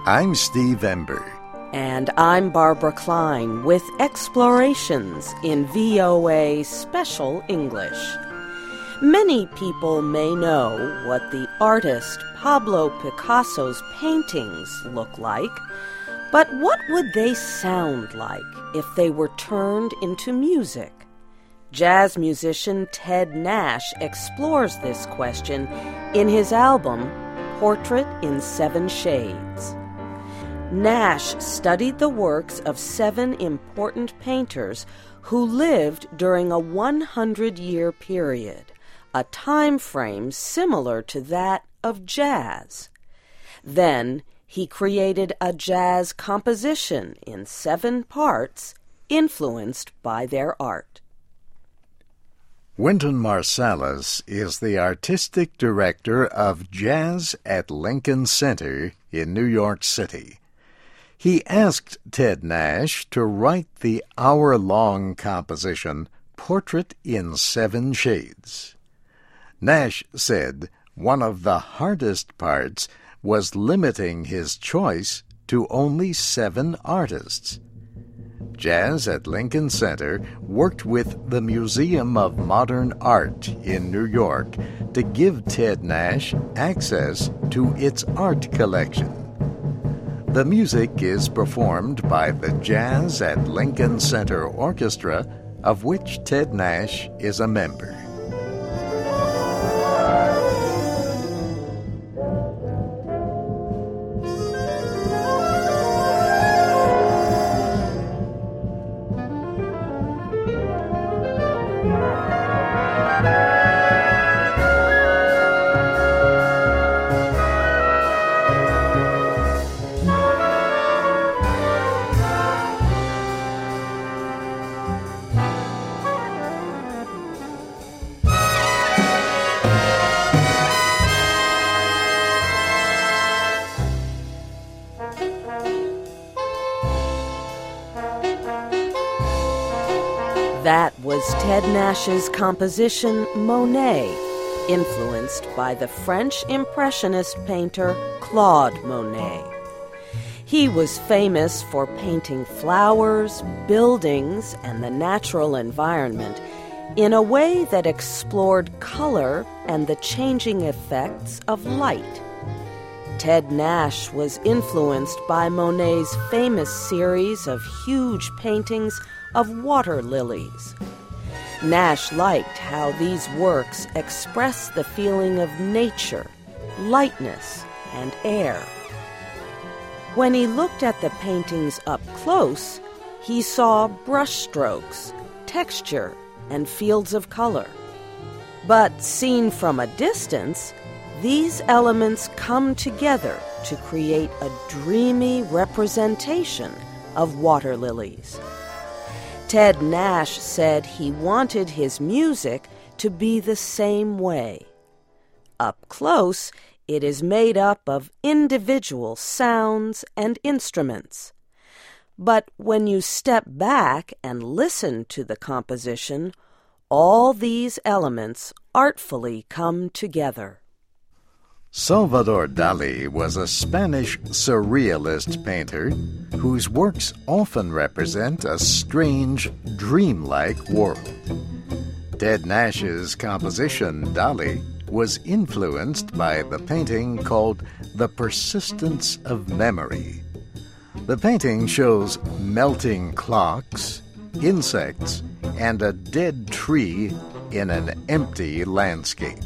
I'm Steve Ember. And I'm Barbara Klein with Explorations in VOA Special English. Many people may know what the artist Pablo Picasso's paintings look like, but what would they sound like if they were turned into music? Jazz musician Ted Nash explores this question in his album, Portrait in Seven Shades. Nash studied the works of 7 important painters who lived during a 100-year period, a time frame similar to that of jazz. Then he created a jazz composition in 7 parts, influenced by their art. Wynton Marsalis is the artistic director of Jazz at Lincoln Center in New York City. He asked Ted Nash to write the hour-long composition, Portrait in Seven Shades. Nash said one of the hardest parts was limiting his choice to only 7 artists. Jazz at Lincoln Center worked with the Museum of Modern Art in New York to give Ted Nash access to its art collection. The music is performed by the Jazz at Lincoln Center Orchestra, of which Ted Nash is a member. That was Ted Nash's composition Monet, influenced by the French Impressionist painter Claude Monet. He was famous for painting flowers, buildings, and the natural environment in a way that explored color and the changing effects of light. Ted Nash was influenced by Monet's famous series of huge paintings of water lilies. Nash liked how these works express the feeling of nature, lightness, and air. When he looked at the paintings up close, he saw brushstrokes, texture, and fields of color. But seen from a distance, these elements come together to create a dreamy representation of water lilies. Ted Nash said he wanted his music to be the same way. Up close, it is made up of individual sounds and instruments. But when you step back and listen to the composition, all these elements artfully come together. Salvador Dali was a Spanish surrealist painter whose works often represent a strange, dreamlike world. Ted Nash's composition, Dali, was influenced by the painting called The Persistence of Memory. The painting shows melting clocks, insects, and a dead tree in an empty landscape.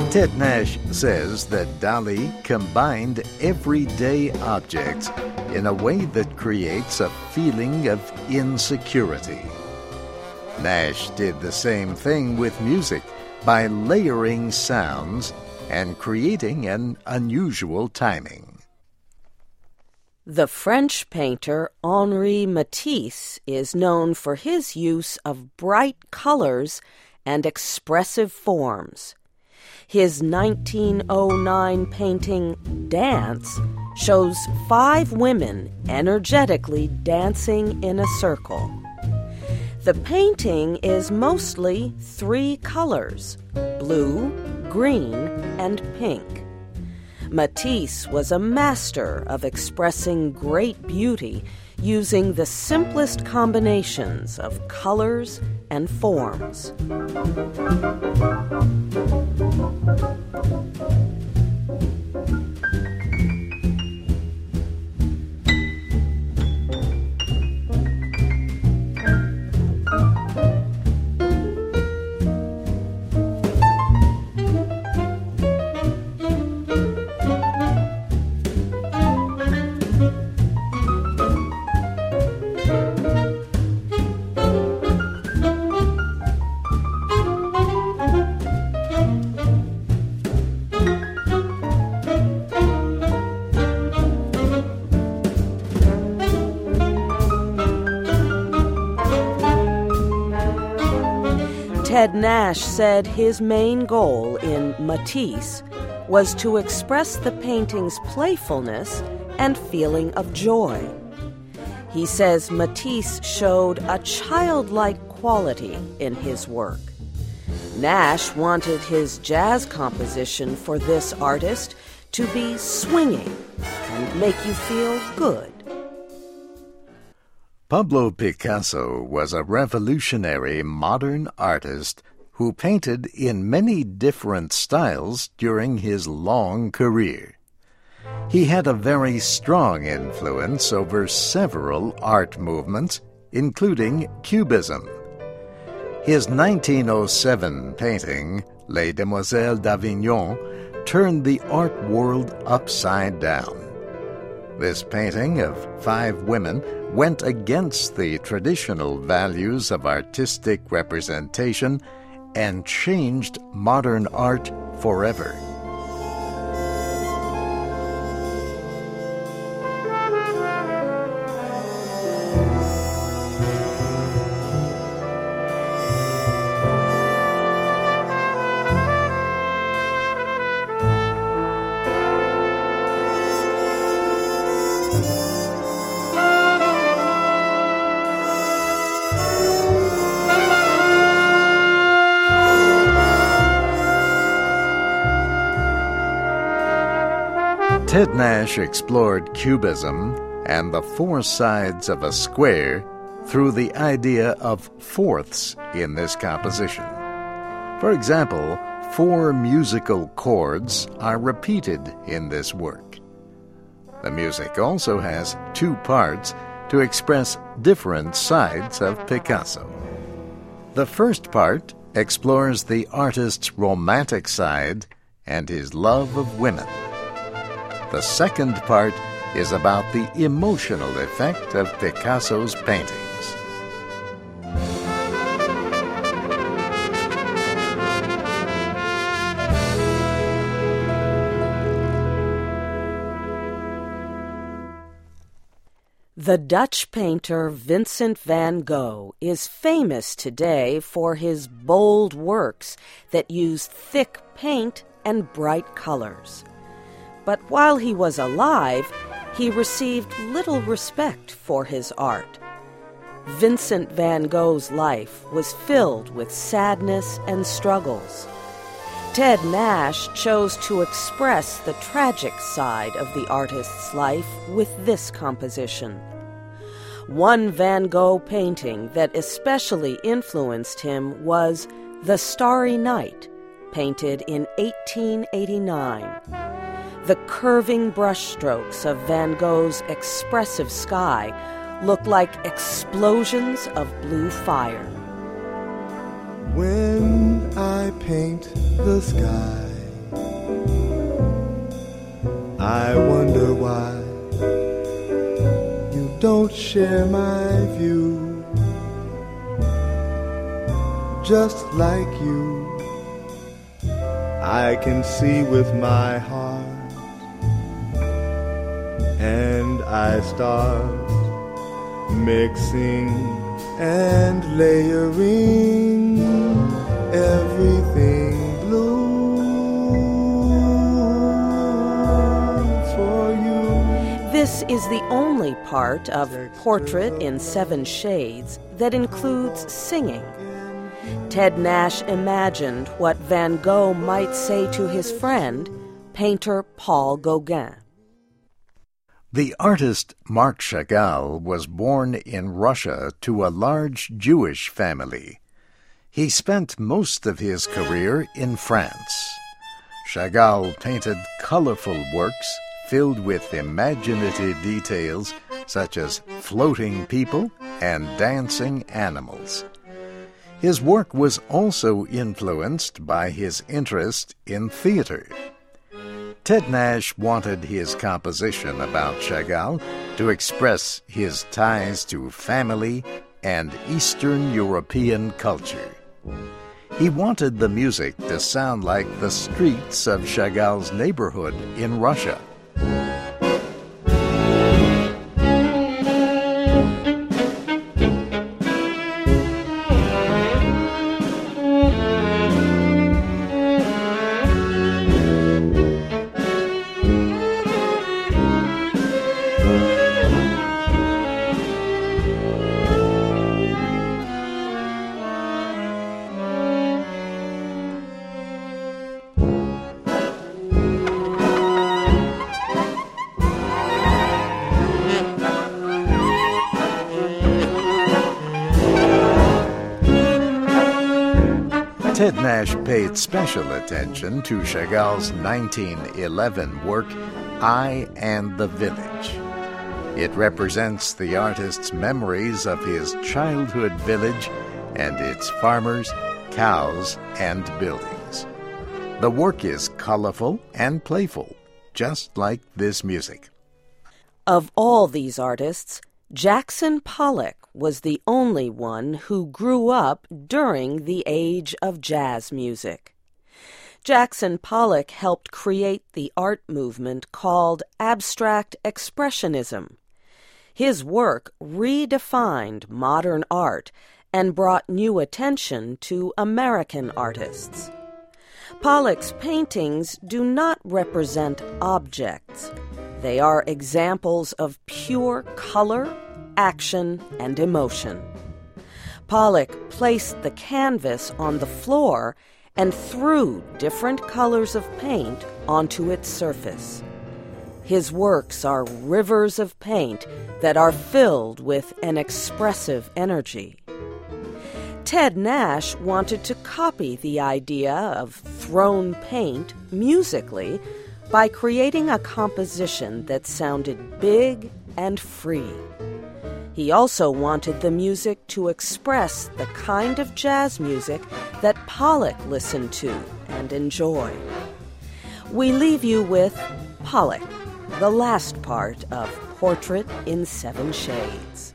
Ted Nash says that Dali combined everyday objects in a way that creates a feeling of insecurity. Nash did the same thing with music by layering sounds and creating an unusual timing. The French painter Henri Matisse is known for his use of bright colors and expressive forms. His 1909 painting, Dance, shows 5 women energetically dancing in a circle. The painting is mostly 3 colors, blue, green, and pink. Matisse was a master of expressing great beauty using the simplest combinations of colors and forms. Ted Nash said his main goal in Matisse was to express the painting's playfulness and feeling of joy. He says Matisse showed a childlike quality in his work. Nash wanted his jazz composition for this artist to be swinging and make you feel good. Pablo Picasso was a revolutionary modern artist who painted in many different styles during his long career. He had a very strong influence over several art movements, including Cubism. His 1907 painting, Les Demoiselles d'Avignon, turned the art world upside down. This painting of 5 women went against the traditional values of artistic representation and changed modern art forever. Ted Nash explored Cubism and the 4 sides of a square through the idea of fourths in this composition. For example, 4 musical chords are repeated in this work. The music also has 2 parts to express different sides of Picasso. The first part explores the artist's romantic side and his love of women. The second part is about the emotional effect of Picasso's paintings. The Dutch painter Vincent van Gogh is famous today for his bold works that use thick paint and bright colors. But while he was alive, he received little respect for his art. Vincent van Gogh's life was filled with sadness and struggles. Ted Nash chose to express the tragic side of the artist's life with this composition. One Van Gogh painting that especially influenced him was The Starry Night, painted in 1889. The curving brushstrokes of Van Gogh's expressive sky look like explosions of blue fire. When I paint the sky, I wonder why you don't share my view. Just like you, I can see with my heart, and I start mixing and layering everything blue for you. This is the only part of Portrait in Seven Shades that includes singing. Ted Nash imagined what Van Gogh might say to his friend, painter Paul Gauguin. The artist Marc Chagall was born in Russia to a large Jewish family. He spent most of his career in France. Chagall painted colorful works filled with imaginative details such as floating people and dancing animals. His work was also influenced by his interest in theater. Ted Nash wanted his composition about Chagall to express his ties to family and Eastern European culture. He wanted the music to sound like the streets of Chagall's neighborhood in Russia. Ted Nash paid special attention to Chagall's 1911 work, I and the Village. It represents the artist's memories of his childhood village and its farmers, cows, and buildings. The work is colorful and playful, just like this music. Of all these artists, Jackson Pollock was the only one who grew up during the age of jazz music. Jackson Pollock helped create the art movement called Abstract Expressionism. His work redefined modern art and brought new attention to American artists. Pollock's paintings do not represent objects. They are examples of pure color, action, and emotion. Pollock placed the canvas on the floor and threw different colors of paint onto its surface. His works are rivers of paint that are filled with an expressive energy. Ted Nash wanted to copy the idea of thrown paint musically by creating a composition that sounded big and free. He also wanted the music to express the kind of jazz music that Pollock listened to and enjoyed. We leave you with Pollock, the last part of Portrait in Seven Shades.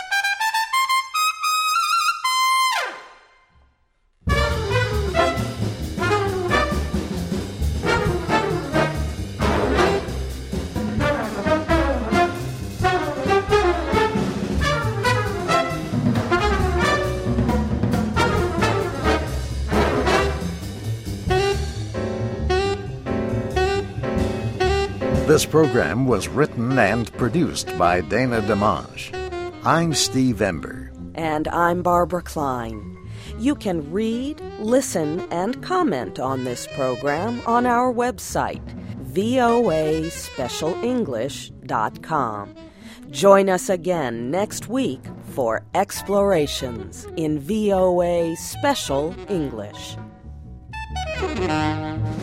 This program was written and produced by Dana DeMange. I'm Steve Ember. And I'm Barbara Klein. You can read, listen, and comment on this program on our website, voaspecialenglish.com. Join us again next week for Explorations in VOA Special English.